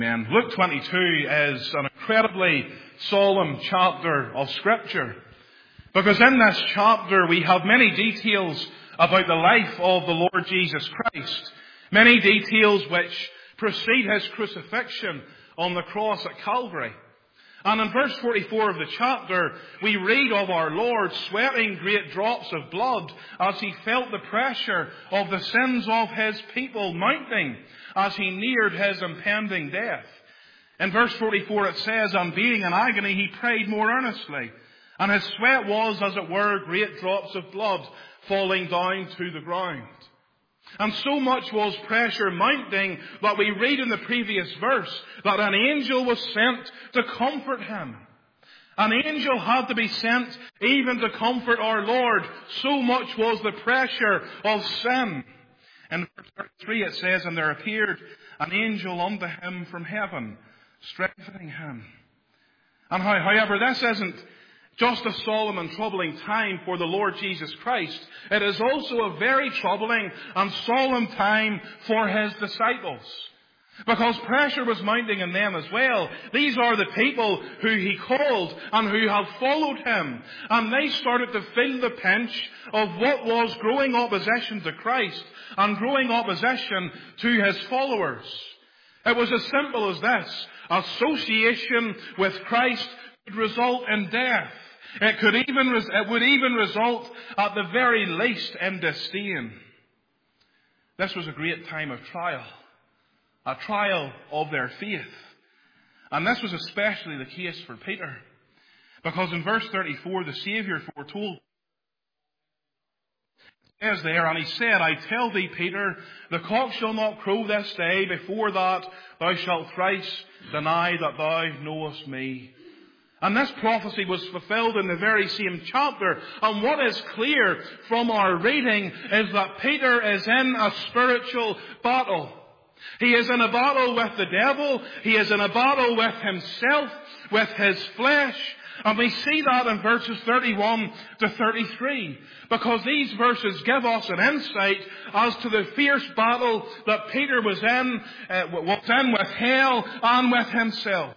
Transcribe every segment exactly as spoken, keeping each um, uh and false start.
Amen. Luke twenty-two is an incredibly solemn chapter of Scripture, because in this chapter we have many details about the life of the Lord Jesus Christ, many details which precede his crucifixion on the cross at Calvary. And in verse forty-four of the chapter, we read of our Lord sweating great drops of blood as he felt the pressure of the sins of his people mounting as he neared his impending death. In verse forty-four it says, "And being in agony, he prayed more earnestly, and his sweat was, as it were, great drops of blood falling down to the ground." And so much was pressure mounting that we read in the previous verse that an angel was sent to comfort him. An angel had to be sent even to comfort our Lord. So much was the pressure of sin. In verse thirty-three it says, "And there appeared an angel unto him from heaven, strengthening him." And how, however, this isn't just a solemn and troubling time for the Lord Jesus Christ. It is also a very troubling and solemn time for his disciples, because pressure was mounting in them as well. These are the people who he called and who have followed him. And they started to feel the pinch of what was growing opposition to Christ and growing opposition to his followers. It was as simple as this: association with Christ could result in death. It could even, it would even result, at the very least, in disdain. This was a great time of trial, a trial of their faith. And this was especially the case for Peter, because in verse thirty-four, the Saviour foretold, it says there, "And he said, I tell thee, Peter, the cock shall not crow this day before that thou shalt thrice deny that thou knowest me." And this prophecy was fulfilled in the very same chapter. And what is clear from our reading is that Peter is in a spiritual battle. He is in a battle with the devil. He is in a battle with himself, with his flesh. And we see that in verses thirty-one to thirty-three, because these verses give us an insight as to the fierce battle that Peter was in, uh, was in with hell and with himself.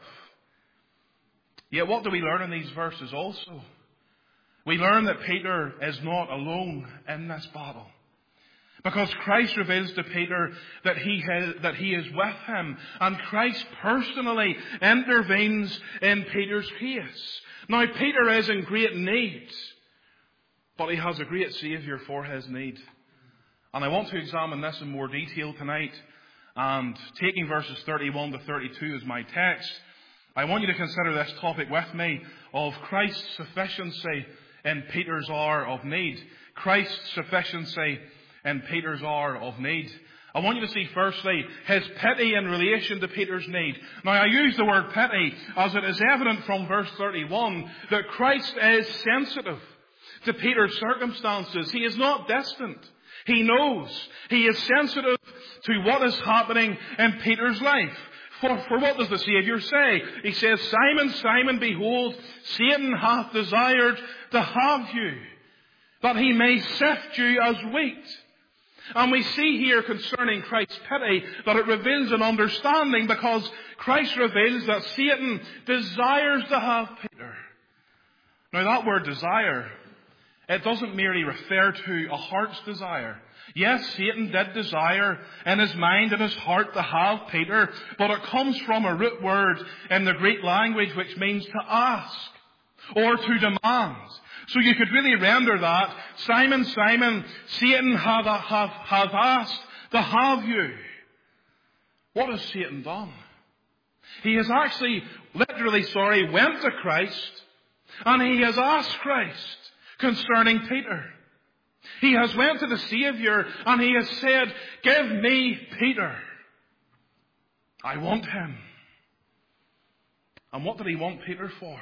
Yet what do we learn in these verses also? We learn that Peter is not alone in this battle, because Christ reveals to Peter that he, has, that he is with him, and Christ personally intervenes in Peter's case. Now, Peter is in great need, but he has a great Saviour for his need. And I want to examine this in more detail tonight. And taking verses thirty-one to thirty-two as my text, I want you to consider this topic with me of Christ's sufficiency in Peter's hour of need. Christ's sufficiency in Peter's hour of need. I want you to see firstly his pity in relation to Peter's need. Now, I use the word pity as it is evident from verse thirty-one that Christ is sensitive to Peter's circumstances. He is not distant. He knows. He is sensitive to what is happening in Peter's life. For, for what does the Saviour say? He says, "Simon, Simon, behold, Satan hath desired to have you, that he may sift you as wheat." And we see here concerning Christ's pity that it reveals an understanding, because Christ reveals that Satan desires to have Peter. Now, that word desire, it doesn't merely refer to a heart's desire. Yes, Satan did desire in his mind and his heart to have Peter, but it comes from a root word in the Greek language which means to ask or to demand. So you could really render that, "Simon, Simon, Satan hath, hath, hath asked to have you." What has Satan done? He has actually, literally, sorry, went to Christ, and he has asked Christ concerning Peter. He has went to the Saviour and he has said, "Give me Peter. I want him." And what did he want Peter for?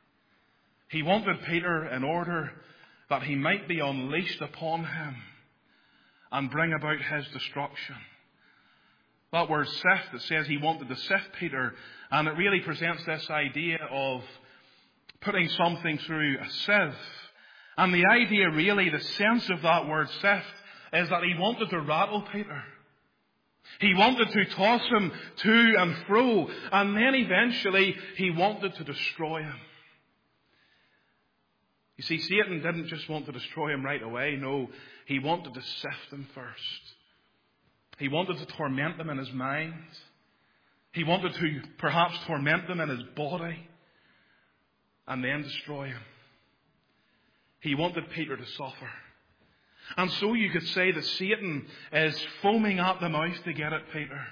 He wanted Peter in order that he might be unleashed upon him and bring about his destruction. That word sift, it says he wanted to sift Peter, and it really presents this idea of putting something through a sieve. And the idea, really, the sense of that word sift, is that he wanted to rattle Peter. He wanted to toss him to and fro. And then eventually he wanted to destroy him. You see, Satan didn't just want to destroy him right away. No, he wanted to sift him first. He wanted to torment him in his mind. He wanted to perhaps torment him in his body. And then destroy him. He wanted Peter to suffer. And so you could say that Satan is foaming at the mouth to get at Peter.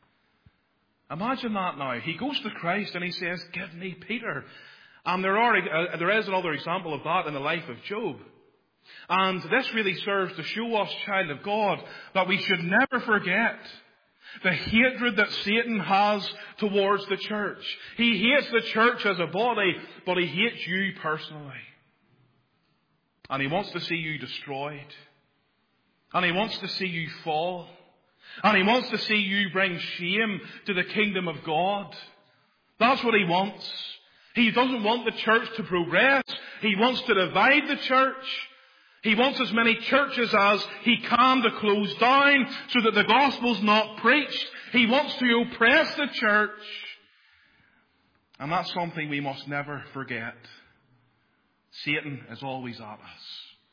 Imagine that now. He goes to Christ and he says, "Give me Peter." And there are uh, there is another example of that in the life of Job. And this really serves to show us, child of God, that we should never forget the hatred that Satan has towards the church. He hates the church as a body, but he hates you personally. And he wants to see you destroyed. And he wants to see you fall. And he wants to see you bring shame to the kingdom of God. That's what he wants. He doesn't want the church to progress. He wants to divide the church. He wants as many churches as he can to close down so that the gospel's not preached. He wants to oppress the church. And that's something we must never forget. Satan is always at us.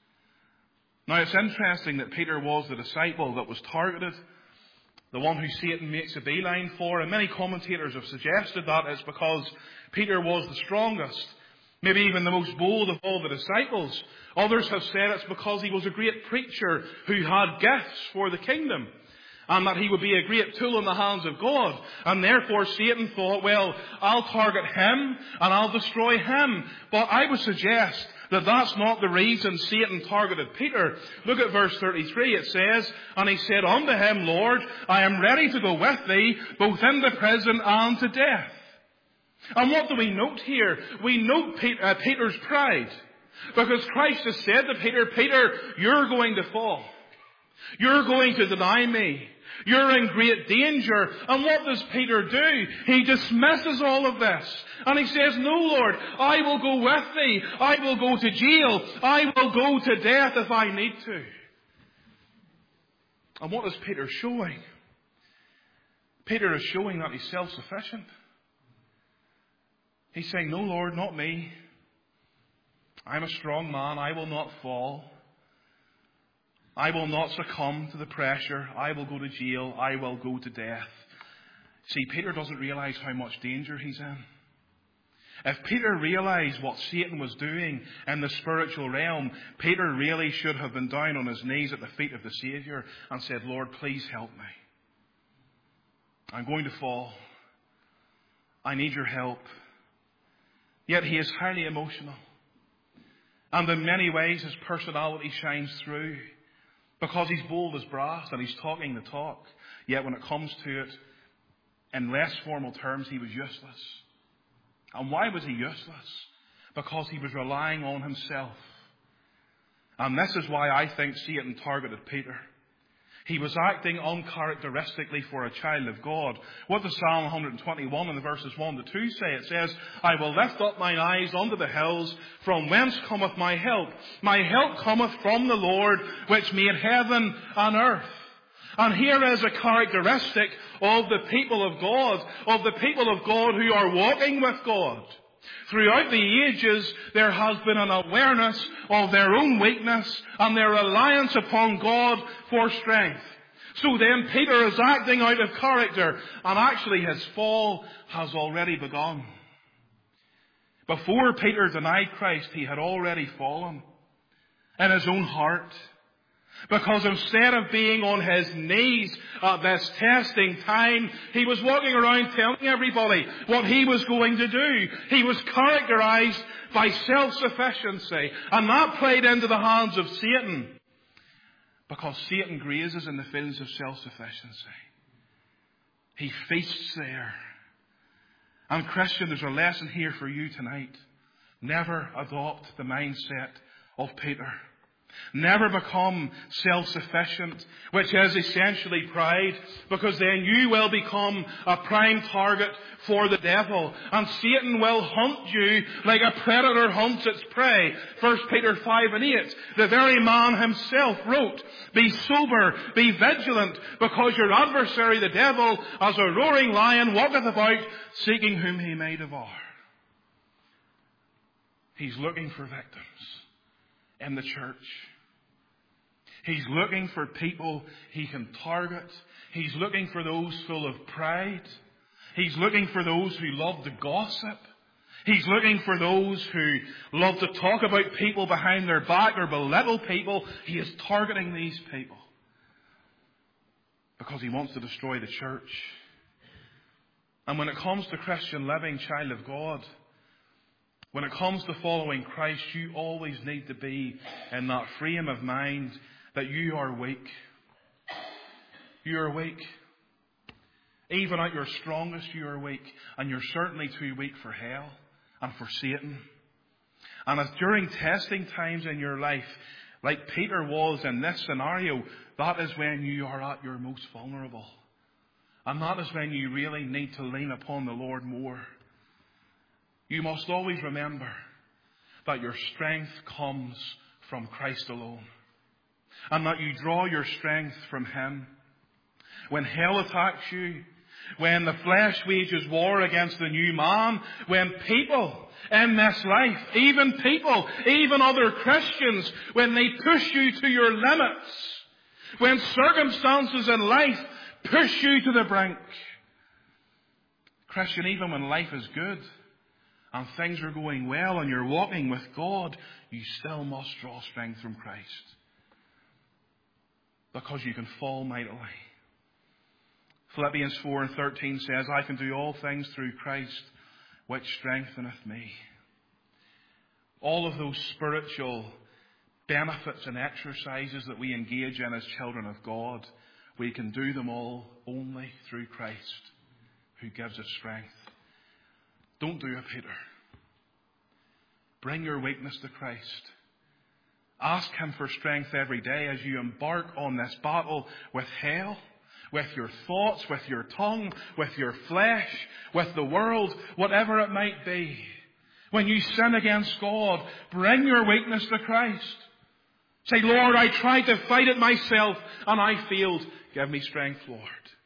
Now it's interesting that Peter was the disciple that was targeted, the one who Satan makes a beeline for, and many commentators have suggested that it's because Peter was the strongest, maybe even the most bold of all the disciples. Others have said it's because he was a great preacher who had gifts for the kingdom, and that he would be a great tool in the hands of God. And therefore Satan thought, well, I'll target him and I'll destroy him. But I would suggest that that's not the reason Satan targeted Peter. Look at verse thirty-three. It says, "And he said unto him, Lord, I am ready to go with thee, both into prison and to death." And what do we note here? We note Peter's pride. Because Christ has said to Peter, "Peter, you're going to fall. You're going to deny me. You're in great danger." And what does Peter do? He dismisses all of this. And he says, "No, Lord, I will go with thee. I will go to jail. I will go to death if I need to." And what is Peter showing? Peter is showing that he's self-sufficient. He's saying, "No, Lord, not me. I'm a strong man. I will not fall. I will not succumb to the pressure. I will go to jail. I will go to death." See, Peter doesn't realize how much danger he's in. If Peter realized what Satan was doing in the spiritual realm, Peter really should have been down on his knees at the feet of the Savior and said, "Lord, please help me. I'm going to fall. I need your help." Yet he is highly emotional. And in many ways his personality shines through. Because he's bold as brass and he's talking the talk. Yet when it comes to it, in less formal terms, he was useless. And why was he useless? Because he was relying on himself. And this is why I think Satan targeted Peter. He was acting uncharacteristically for a child of God. What does Psalm one twenty-one in the verses one to two say? It says, "I will lift up mine eyes unto the hills, from whence cometh my help. My help cometh from the Lord, which made heaven and earth." And here is a characteristic of the people of God, of the people of God who are walking with God. Throughout the ages, there has been an awareness of their own weakness and their reliance upon God for strength. So then Peter is acting out of character, and actually his fall has already begun. Before Peter denied Christ, he had already fallen in his own heart. Because instead of being on his knees at this testing time, he was walking around telling everybody what he was going to do. He was characterized by self-sufficiency. And that played into the hands of Satan. Because Satan grazes in the fields of self-sufficiency. He feasts there. And Christian, there's a lesson here for you tonight. Never adopt the mindset of Peter. Never become self-sufficient, which is essentially pride, because then you will become a prime target for the devil, and Satan will hunt you like a predator hunts its prey. First Peter five and eight, the very man himself wrote, "Be sober, be vigilant, because your adversary the devil, as a roaring lion, walketh about, seeking whom he may devour." He's looking for victims in the church. He's looking for people he can target. He's looking for those full of pride. He's looking for those who love to gossip. He's looking for those who love to talk about people behind their back or belittle people. He is targeting these people because he wants to destroy the church. And when it comes to Christian living, child of God, when it comes to following Christ, you always need to be in that frame of mind that you are weak. You are weak. Even at your strongest, you are weak. And you're certainly too weak for hell and for Satan. And as during testing times in your life, like Peter was in this scenario, that is when you are at your most vulnerable. And that is when you really need to lean upon the Lord more. You must always remember that your strength comes from Christ alone. And that you draw your strength from Him. When hell attacks you, when the flesh wages war against the new man, when people in this life, even people, even other Christians, when they push you to your limits, when circumstances in life push you to the brink. Christian, even when life is good and things are going well and you're walking with God, you still must draw strength from Christ. Because you can fall mightily. Philippians four and thirteen says, "I can do all things through Christ, which strengtheneth me." All of those spiritual benefits and exercises that we engage in as children of God, we can do them all only through Christ, who gives us strength. Don't do it, Peter. Bring your weakness to Christ. Ask Him for strength every day as you embark on this battle with hell, with your thoughts, with your tongue, with your flesh, with the world, whatever it might be. When you sin against God, bring your weakness to Christ. Say, "Lord, I tried to fight it myself and I failed. Give me strength, Lord."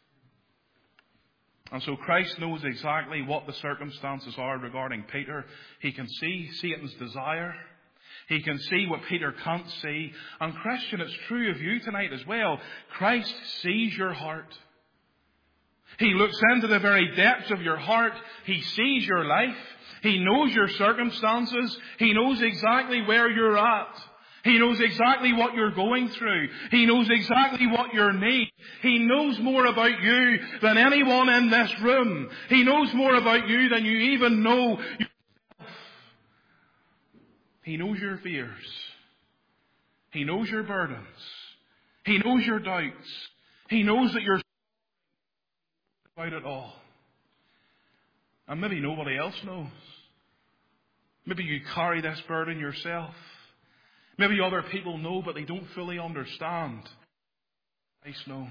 And so Christ knows exactly what the circumstances are regarding Peter. He can see Satan's desire. He can see what Peter can't see. And Christian, it's true of you tonight as well. Christ sees your heart. He looks into the very depths of your heart. He sees your life. He knows your circumstances. He knows exactly where you're at. He knows exactly what you're going through. He knows exactly what your need. He knows more about you than anyone in this room. He knows more about you than you even know yourself. He knows your fears. He knows your burdens. He knows your doubts. He knows that you're about it all. And maybe nobody else knows. Maybe you carry this burden yourself. Maybe other people know, but they don't fully understand. Christ knows.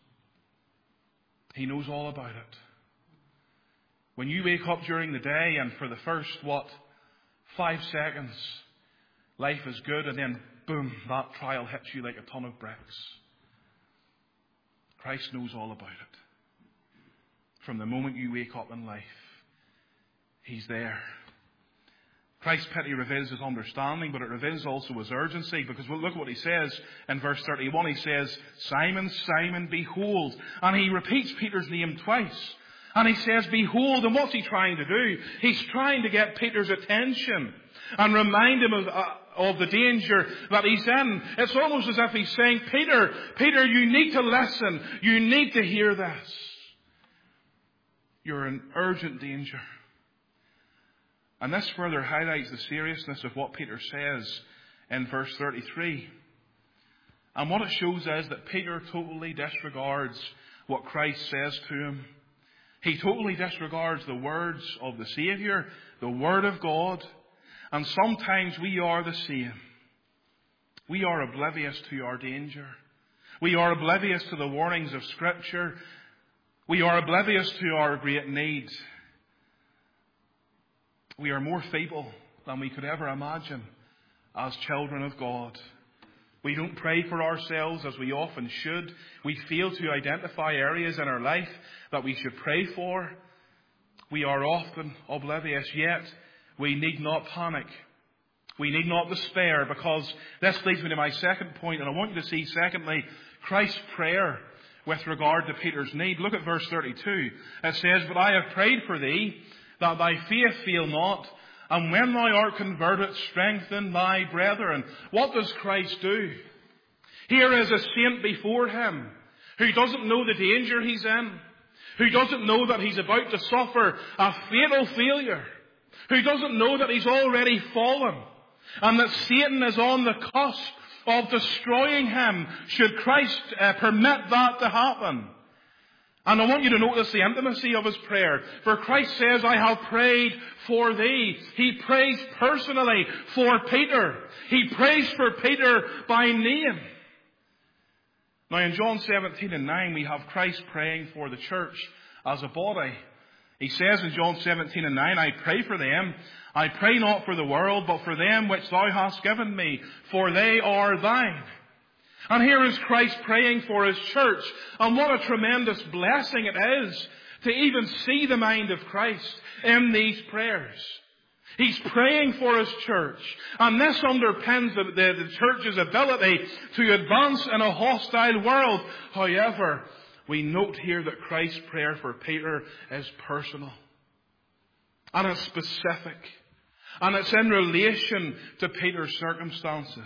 He knows all about it. When you wake up during the day and for the first, what, five seconds, life is good, and then, boom, that trial hits you like a ton of bricks. Christ knows all about it. From the moment you wake up in life, He's there. Christ's pity reveals His understanding, but it reveals also His urgency, because look what He says in verse thirty-one. He says, "Simon, Simon, behold." And He repeats Peter's name twice. And He says, "Behold." And what's He trying to do? He's trying to get Peter's attention and remind him of, uh, of the danger that he's in. It's almost as if He's saying, Peter, Peter, you need to listen. You need to hear this. You're in urgent danger. And this further highlights the seriousness of what Peter says in verse thirty-three. And what it shows is that Peter totally disregards what Christ says to him. He totally disregards the words of the Saviour, the Word of God. And sometimes we are the same. we are oblivious to our danger. We are oblivious to the warnings of Scripture. We are oblivious to our great need. We are more feeble than we could ever imagine as children of God. We don't pray for ourselves as we often should. We fail to identify areas in our life that we should pray for. We are often oblivious, yet we need not panic. We need not despair, because this leads me to my second point, and I want you to see, secondly, Christ's prayer with regard to Peter's need. Look at verse thirty-two. It says, "But I have prayed for thee, that thy faith fail not, and when thou art converted, strengthen thy brethren." What does Christ do? Here is a saint before him who doesn't know the danger he's in, who doesn't know that he's about to suffer a fatal failure, who doesn't know that he's already fallen, and that Satan is on the cusp of destroying him should Christ uh, permit that to happen. And I want you to notice the intimacy of his prayer. For Christ says, "I have prayed for thee." He prays personally for Peter. He prays for Peter by name. Now in John seventeen and nine, we have Christ praying for the church as a body. He says in John seventeen and nine, "I pray for them. I pray not for the world, but for them which thou hast given me, for they are thine." And here is Christ praying for his church. And what a tremendous blessing it is to even see the mind of Christ in these prayers. He's praying for his church. And this underpins the, the, the church's ability to advance in a hostile world. However, we note here that Christ's prayer for Peter is personal. And it's specific. And it's in relation to Peter's circumstances.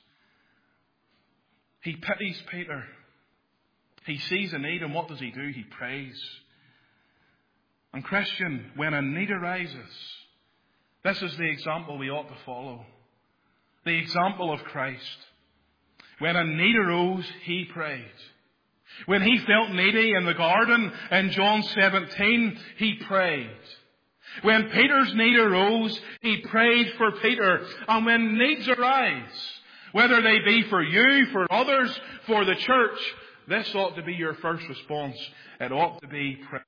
He pities Peter. He sees a need, and what does he do? He prays. And Christian, when a need arises, this is the example we ought to follow. The example of Christ. When a need arose, he prayed. When he felt needy in the garden in John seventeen, he prayed. When Peter's need arose, he prayed for Peter. And when needs arise, whether they be for you, for others, for the church, this ought to be your first response. It ought to be prayer.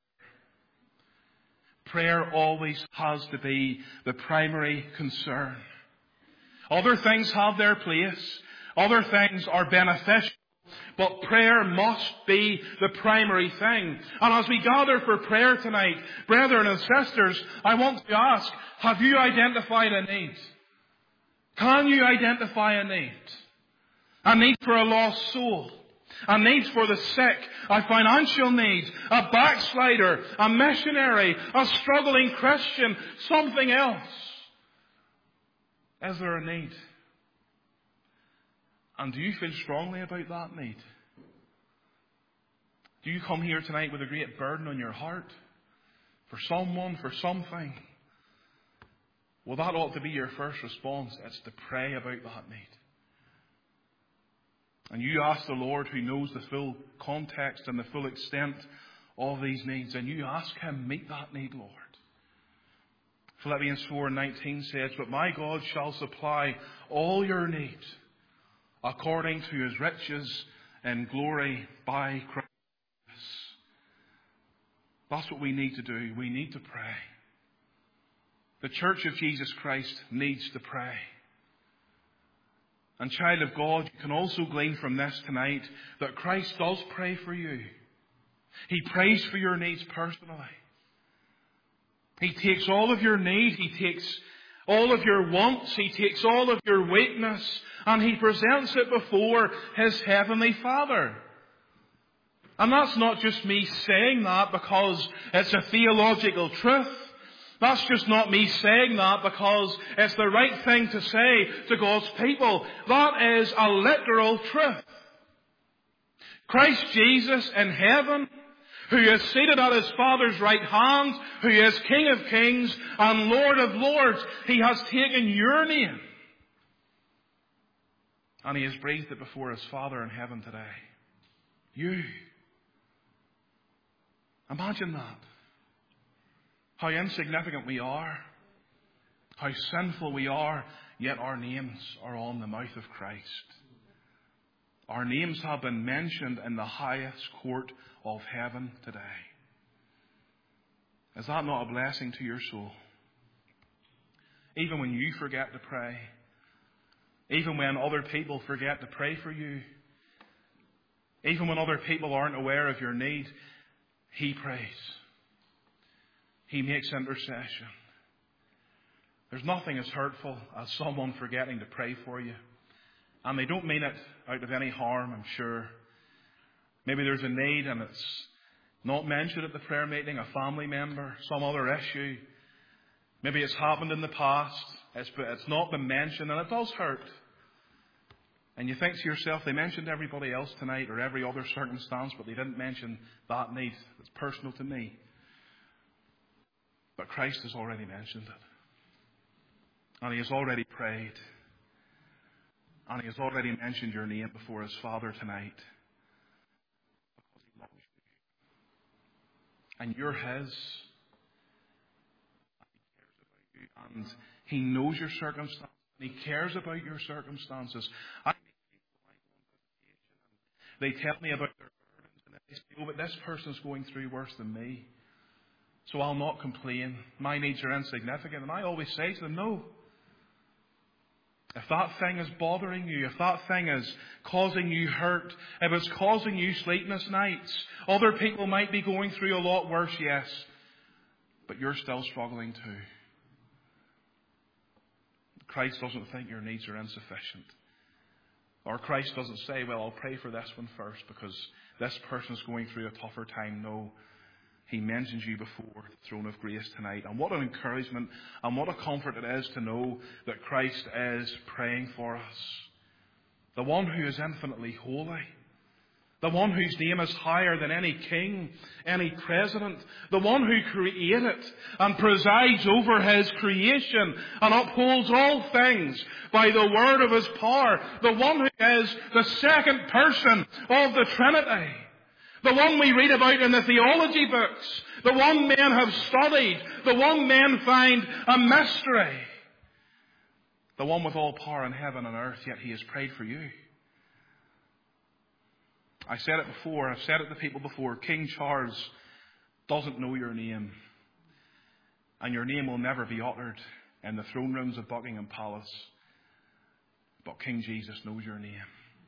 Prayer always has to be the primary concern. Other things have their place. Other things are beneficial. But prayer must be the primary thing. And as we gather for prayer tonight, brethren and sisters, I want to ask, have you identified a need? Can you identify a need? A need for a lost soul. A need for the sick. A financial need. A backslider. A missionary. A struggling Christian. Something else. Is there a need? And do you feel strongly about that need? Do you come here tonight with a great burden on your heart? For someone, for something? Well, that ought to be your first response. It's to pray about that need. And you ask the Lord, who knows the full context and the full extent of these needs, and you ask Him, meet that need, Lord. Philippians four and nineteen says, "But my God shall supply all your needs according to His riches in glory by Christ." That's what we need to do. We need to pray. The Church of Jesus Christ needs to pray. And child of God, you can also glean from this tonight that Christ does pray for you. He prays for your needs personally. He takes all of your need. He takes all of your wants. He takes all of your weakness. And He presents it before His Heavenly Father. And that's not just me saying that because it's a theological truth. That's just not me saying that because it's the right thing to say to God's people. That is a literal truth. Christ Jesus in heaven, who is seated at His Father's right hand, who is King of kings and Lord of lords, He has taken your name. And He has breathed it before His Father in heaven today. You. Imagine that. How insignificant we are. How sinful we are. Yet our names are on the mouth of Christ. Our names have been mentioned in the highest court of heaven today. Is that not a blessing to your soul? Even when you forget to pray, even when other people forget to pray for you, even when other people aren't aware of your need, He prays. He makes intercession. There's nothing as hurtful as someone forgetting to pray for you. And they don't mean it out of any harm, I'm sure. Maybe there's a need and it's not mentioned at the prayer meeting, a family member, some other issue. Maybe it's happened in the past, it's, it's not been mentioned, and it does hurt. And you think to yourself, they mentioned everybody else tonight or every other circumstance, but they didn't mention that need that's personal to me. But Christ has already mentioned it. And He has already prayed. And He has already mentioned your name before His Father tonight. Because He loves you. And you're His. And He knows your circumstances. He cares about your circumstances. I They tell me about their burdens, and they say, oh, but this person's going through worse than me, so I'll not complain. My needs are insignificant. And I always say to them, no. If that thing is bothering you, if that thing is causing you hurt, if it's causing you sleepless nights, other people might be going through a lot worse, yes, but you're still struggling too. Christ doesn't think your needs are insufficient. Or Christ doesn't say, well, I'll pray for this one first because this person's going through a tougher time. No. He mentions you before the throne of grace tonight. And what an encouragement and what a comfort it is to know that Christ is praying for us. The one who is infinitely holy. The one whose name is higher than any king, any president. The one who created and presides over His creation and upholds all things by the word of His power. The one who is the second person of the Trinity. The one we read about in the theology books. The one men have studied. The one men find a mystery. The one with all power in heaven and earth, yet He has prayed for you. I said it before, I've said it to people before, King Charles doesn't know your name. And your name will never be uttered in the throne rooms of Buckingham Palace. But King Jesus knows your name.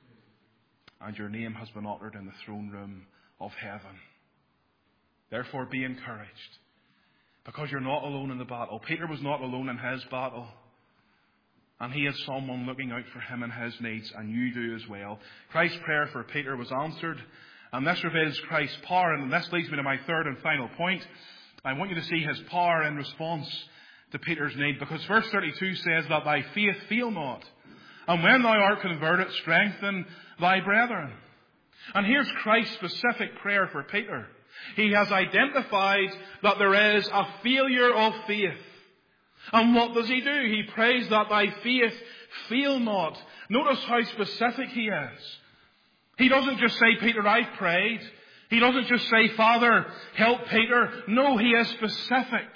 And your name has been uttered in the throne room of heaven. Therefore be encouraged. Because you're not alone in the battle. Peter was not alone in his battle. And he had someone looking out for him and his needs, and you do as well. Christ's prayer for Peter was answered, and this reveals Christ's power. And this leads me to my third and final point. I want you to see His power in response to Peter's need, because verse thirty-two says that thy faith fail not, and when thou art converted, strengthen thy brethren. And here's Christ's specific prayer for Peter. He has identified that there is a failure of faith. And what does He do? He prays that thy faith fail not. Notice how specific He is. He doesn't just say, Peter, I've prayed. He doesn't just say, Father, help Peter. No, He is specific.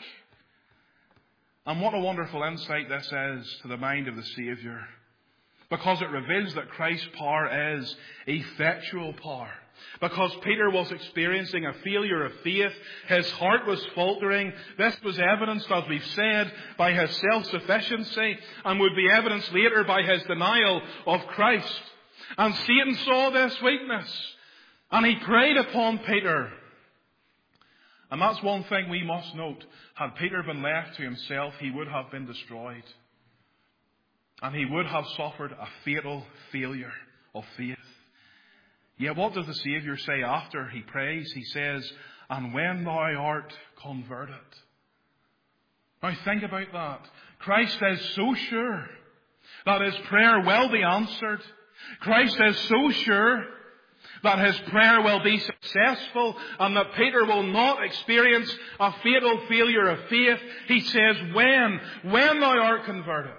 And what a wonderful insight this is to the mind of the Saviour. Because it reveals that Christ's power is effectual power. Because Peter was experiencing a failure of faith. His heart was faltering. This was evidenced, as we've said, by his self-sufficiency, and would be evidenced later by his denial of Christ. And Satan saw this weakness, and he preyed upon Peter. And that's one thing we must note. Had Peter been left to himself, he would have been destroyed. And he would have suffered a fatal failure of faith. Yet what does the Saviour say after he prays? He says, and when thou art converted. Now think about that. Christ is so sure that his prayer will be answered. Christ is so sure that his prayer will be successful and that Peter will not experience a fatal failure of faith. He says, when, when thou art converted.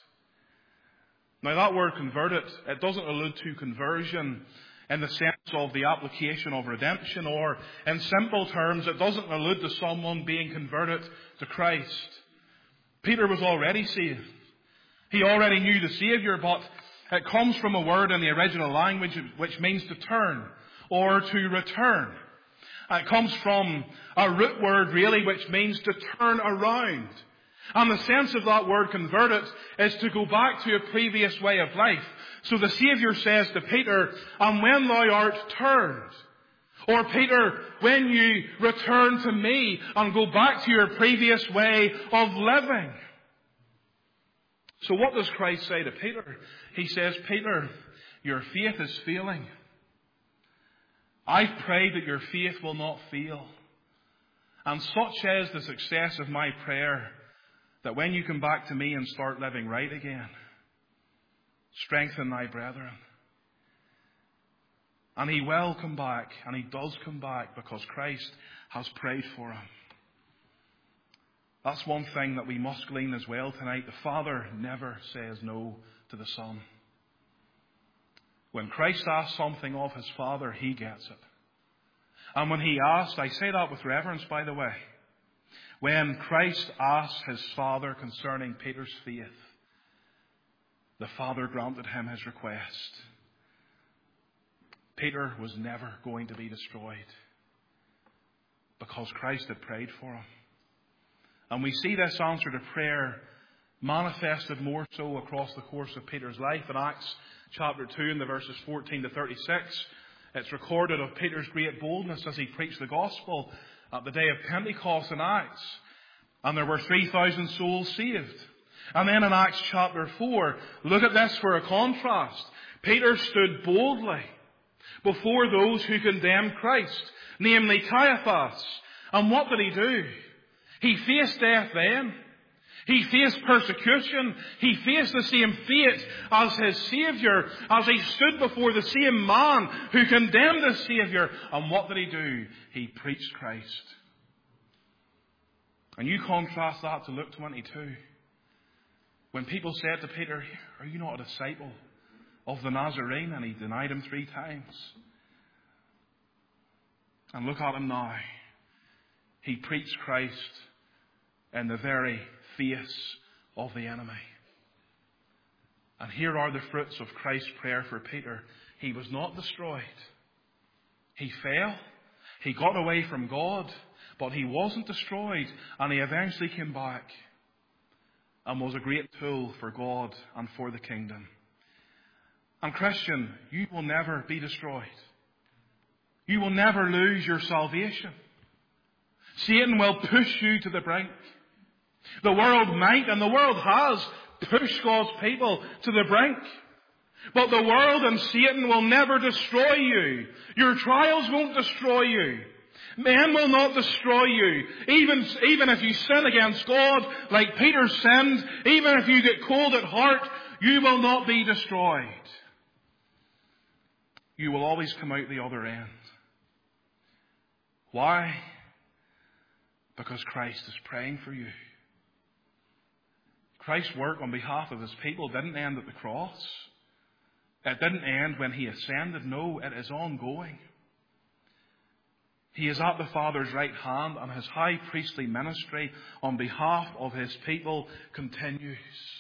Now that word converted, it doesn't allude to conversion in the sense of the application of redemption, or in simple terms, it doesn't allude to someone being converted to Christ. Peter was already saved. He already knew the Saviour, but It comes from a word in the original language which means to turn or to return. It comes from a root word really which means to turn around. And the sense of that word converted is to go back to a previous way of life. So the Saviour says to Peter, and when thou art turned, or Peter, when you return to me and go back to your previous way of living. So what does Christ say to Peter? He says, Peter, your faith is failing. I pray that your faith will not fail. And such is the success of my prayer, that when you come back to me and start living right again, strengthen thy brethren. And he will come back, and he does come back, because Christ has prayed for him. That's one thing that we must glean as well tonight. The Father never says no to the Son. When Christ asks something of his Father, he gets it. And when he asked, I say that with reverence, by the way, when Christ asked his Father concerning Peter's faith, the Father granted him his request. Peter was never going to be destroyed because Christ had prayed for him. And we see this answer to prayer manifested more so across the course of Peter's life. In Acts chapter two, in the verses fourteen to thirty-six, it's recorded of Peter's great boldness as he preached the gospel at the day of Pentecost in Acts. And there were three thousand souls saved. And then in Acts chapter four, look at this for a contrast. Peter stood boldly before those who condemned Christ, namely Caiaphas. And what did he do? He faced death then. He faced persecution. He faced the same fate as his Saviour, as he stood before the same man who condemned his Saviour. And what did he do? He preached Christ. And you contrast that to Luke twenty-two. When people said to Peter, are you not a disciple of the Nazarene? And he denied him three times. And look at him now. He preached Christ in the very face of the enemy. And here are the fruits of Christ's prayer for Peter. He was not destroyed. He fell. He got away from God. But he wasn't destroyed. And he eventually came back and was a great tool for God and for the kingdom. And Christian, you will never be destroyed. You will never lose your salvation. Satan will push you to the brink. The world might, and the world has, pushed God's people to the brink. But the world and Satan will never destroy you. Your trials won't destroy you. Men will not destroy you. Even, even if you sin against God, like Peter sinned, even if you get cold at heart, you will not be destroyed. You will always come out the other end. Why? Because Christ is praying for you. Christ's work on behalf of his people didn't end at the cross. It didn't end when he ascended. No, it is ongoing. He is at the Father's right hand, and his high priestly ministry on behalf of his people continues.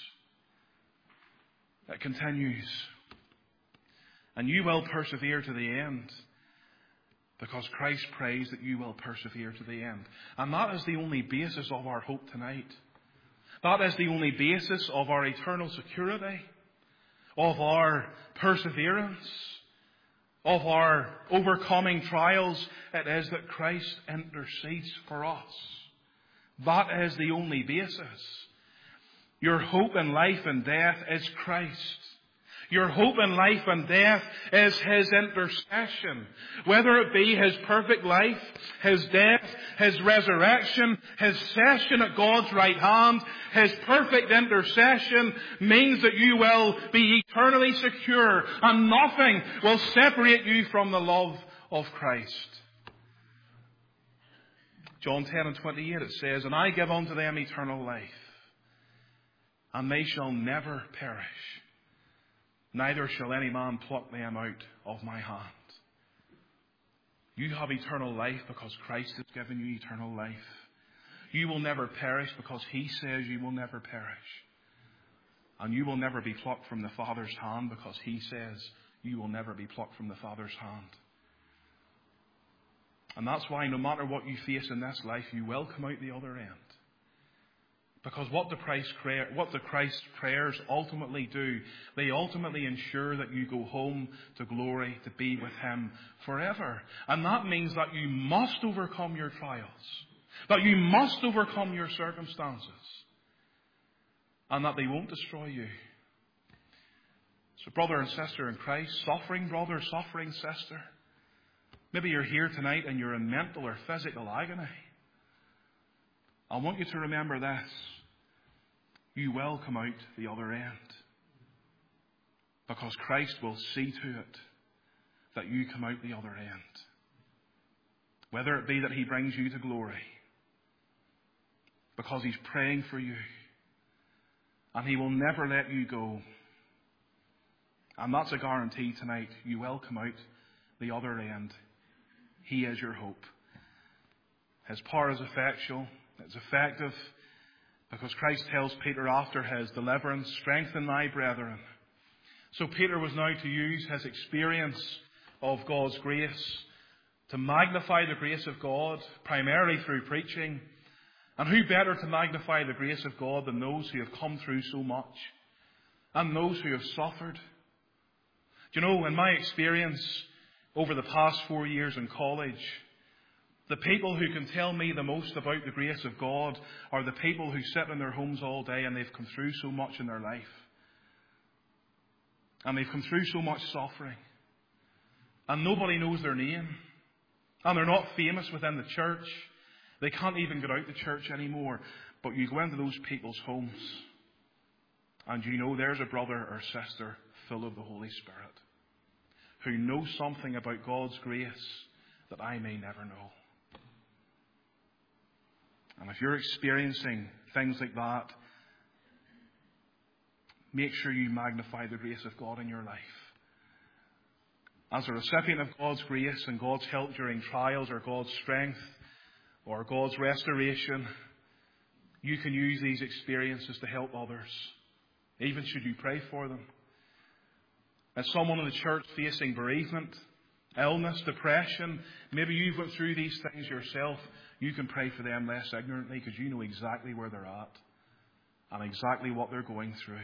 It continues. And you will persevere to the end, because Christ prays that you will persevere to the end. And that is the only basis of our hope tonight. That is the only basis of our eternal security, of our perseverance, of our overcoming trials. It is that Christ intercedes for us. That is the only basis. Your hope in life and death is Christ. Your hope in life and death is his intercession. Whether it be his perfect life, his death, his resurrection, his session at God's right hand, his perfect intercession means that you will be eternally secure and nothing will separate you from the love of Christ. John ten and twenty-eight, it says, and I give unto them eternal life, and they shall never perish. Neither shall any man pluck them out of my hand. You have eternal life because Christ has given you eternal life. You will never perish because he says you will never perish. And you will never be plucked from the Father's hand, because He says you will never be plucked from the Father's hand. And that's why no matter what you face in this life, you will come out the other end. Because what the Christ, what the Christ prayers ultimately do, they ultimately ensure that you go home to glory, to be with Him forever. And that means that you must overcome your trials. That you must overcome your circumstances. And that they won't destroy you. So brother and sister in Christ, suffering brother, suffering sister, maybe you're here tonight and you're in mental or physical agony. I want you to remember this. You will come out the other end. Because Christ will see to it that you come out the other end. Whether it be that He brings you to glory. Because He's praying for you. And He will never let you go. And that's a guarantee tonight. You will come out the other end. He is your hope. His power is effectual. It's effective. Because Christ tells Peter after His deliverance, strengthen thy brethren. So Peter was now to use his experience of God's grace to magnify the grace of God, primarily through preaching. And who better to magnify the grace of God than those who have come through so much and those who have suffered? Do you know, in my experience over the past four years in college, the people who can tell me the most about the grace of God are the people who sit in their homes all day and they've come through so much in their life. And they've come through so much suffering. And nobody knows their name. And they're not famous within the church. They can't even get out the church anymore. But you go into those people's homes and you know there's a brother or sister full of the Holy Spirit who knows something about God's grace that I may never know. And if you're experiencing things like that, make sure you magnify the grace of God in your life. As a recipient of God's grace and God's help during trials, or God's strength, or God's restoration, you can use these experiences to help others, even should you pray for them. As someone in the church facing bereavement, illness, depression, maybe you've went through these things yourself, you can pray for them less ignorantly because you know exactly where they're at and exactly what they're going through.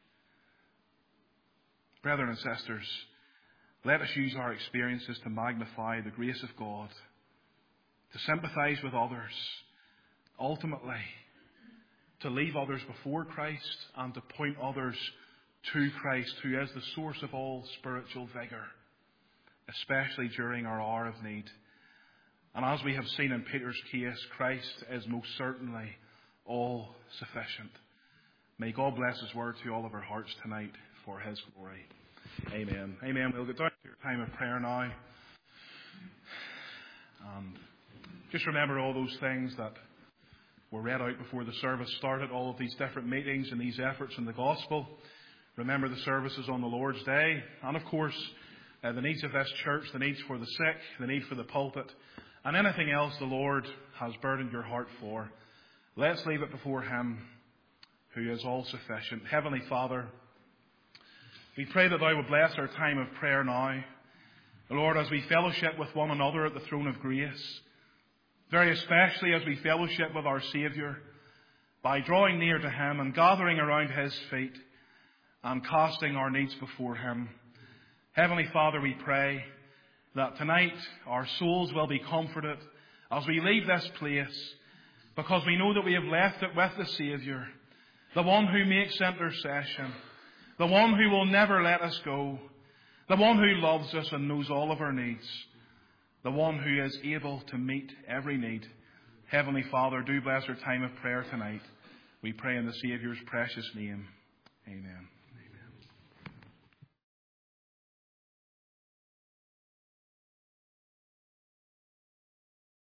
Brethren and sisters, let us use our experiences to magnify the grace of God, to sympathize with others, ultimately to leave others before Christ and to point others to Christ, who is the source of all spiritual vigour, especially during our hour of need. And as we have seen in Peter's case, Christ is most certainly all sufficient. May God bless His word to all of our hearts tonight for His glory. Amen. Amen. We'll get down to your time of prayer now. And just remember all those things that were read out before the service started, all of these different meetings and these efforts in the gospel. Remember the services on the Lord's Day. And of course, uh, the needs of this church, the needs for the sick, the need for the pulpit, and anything else the Lord has burdened your heart for. Let's leave it before Him who is all sufficient. Heavenly Father, we pray that Thou would bless our time of prayer now. Lord, as we fellowship with one another at the throne of grace, very especially as we fellowship with our Saviour, by drawing near to Him and gathering around His feet and casting our needs before Him. Heavenly Father, we pray that tonight our souls will be comforted as we leave this place, because we know that we have left it with the Saviour, the one who makes intercession, the one who will never let us go, the one who loves us and knows all of our needs, the one who is able to meet every need. Heavenly Father, do bless our time of prayer tonight. We pray in the Saviour's precious name. Amen.